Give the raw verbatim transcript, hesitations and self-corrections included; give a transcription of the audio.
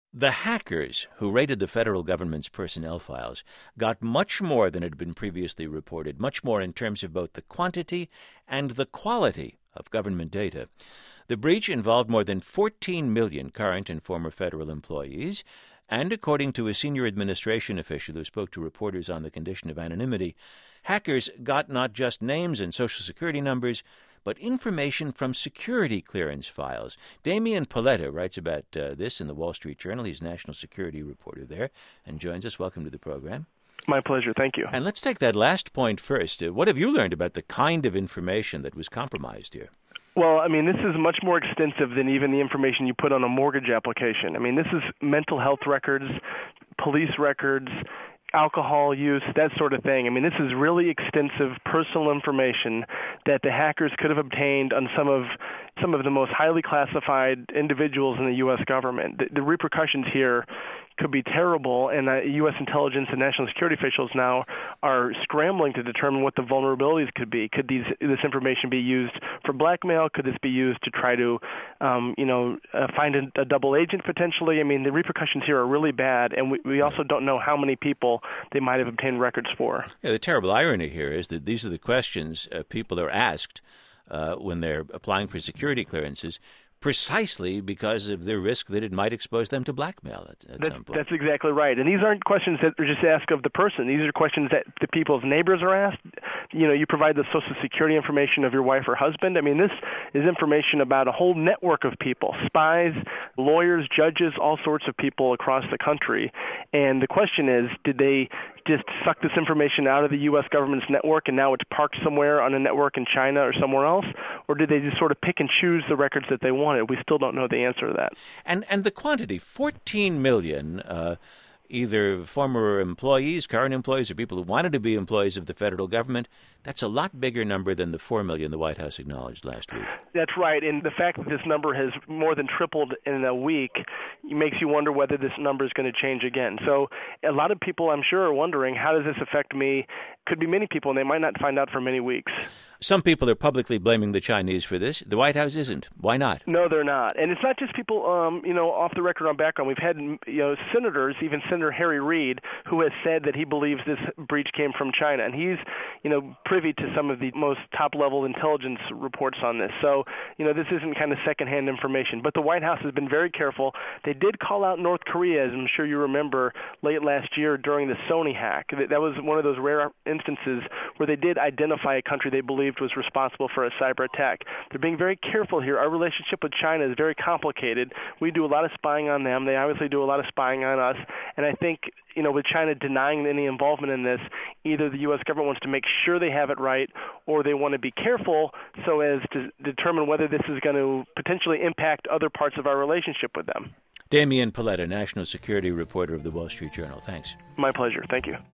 The hackers who raided the federal government's personnel files got much more than had been previously reported, much more in terms of both the quantity and the quality of government data. The breach involved more than fourteen million current and former federal employees, and according to a senior administration official who spoke to reporters on the condition of anonymity, hackers got not just names and Social Security numbers, but information from security clearance files. Damian Paletta writes about uh, this in the Wall Street Journal. He's national security reporter there and joins us. Welcome to the program. My pleasure. Thank you. And let's take that last point first. Uh, what have you learned about the kind of information that was compromised here? Well, I mean, this is much more extensive than even the information you put on a mortgage application. I mean, this is mental health records, police records, alcohol use, that sort of thing. I mean, this is really extensive personal information that the hackers could have obtained on some of some of the most highly classified individuals in the U S government. The, the repercussions here could be terrible, and uh, U S intelligence and national security officials now are scrambling to determine what the vulnerabilities could be. Could these this information be used for blackmail? Could this be used to try to, um, you know, uh, find a, a double agent potentially? I mean, the repercussions here are really bad, and we, we also don't know how many people they might have obtained records for. Yeah, the terrible irony here is that these are the questions uh, people are asked uh, when they're applying for security clearances, precisely because of the risk that it might expose them to blackmail at, at that's, some point. That's exactly right. And these aren't questions that are just asked of the person. These are questions that the people's neighbors are asked. You know, you provide the Social Security information of your wife or husband. I mean, this is information about a whole network of people, spies, lawyers, judges, all sorts of people across the country. And the question is, did they just suck this information out of the U S government's network and now it's parked somewhere on a network in China or somewhere else? Or did they just sort of pick and choose the records that they wanted? We still don't know the answer to that. And and the quantity, fourteen million, uh, either former employees, current employees, or people who wanted to be employees of the federal government, that's a lot bigger number than the four million the White House acknowledged last week. That's right. And the fact that this number has more than tripled in a week makes you wonder whether this number is going to change again. So a lot of people, I'm sure, are wondering, how does this affect me? Could be many people, and they might not find out for many weeks. Some people are publicly blaming the Chinese for this. The White House isn't. Why not? No, they're not. And it's not just people, um, you know, off the record on background. We've had, you know, senators, even Senator Harry Reid, who has said that he believes this breach came from China. And he's, you know, privy to some of the most top-level intelligence reports on this. So, you know, this isn't kind of secondhand information. But the White House has been very careful. They did call out North Korea, as I'm sure you remember, late last year during the Sony hack. That was one of those rare instances where they did identify a country they believed was responsible for a cyber attack. They're being very careful here. Our relationship with China is very complicated. We do a lot of spying on them. They obviously do a lot of spying on us. And I think, you know, with China denying any involvement in this, either the U S government wants to make sure they have it right, or they want to be careful so as to determine whether this is going to potentially impact other parts of our relationship with them. Damian Paletta, national security reporter of the Wall Street Journal. Thanks. My pleasure. Thank you.